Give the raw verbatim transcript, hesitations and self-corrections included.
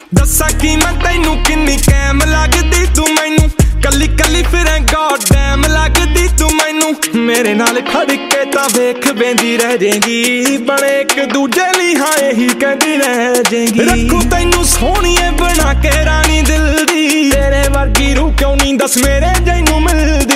दस्सां की मैं तैनू किन्नी कैम लगदी तू मैनू कली कली फिरें गॉड डैम लगदी तू मैनू मेरे नाल खड़ के तां वेख बेंदी रह जाएगी बने एक दूजे लई हां यही कहदी रह जाएगी रखूं तैनू सोहणीए बना के रानी दिल दी तेरे वर्गी रूह क्यों नहीं दस मेरे जैनू मिलदी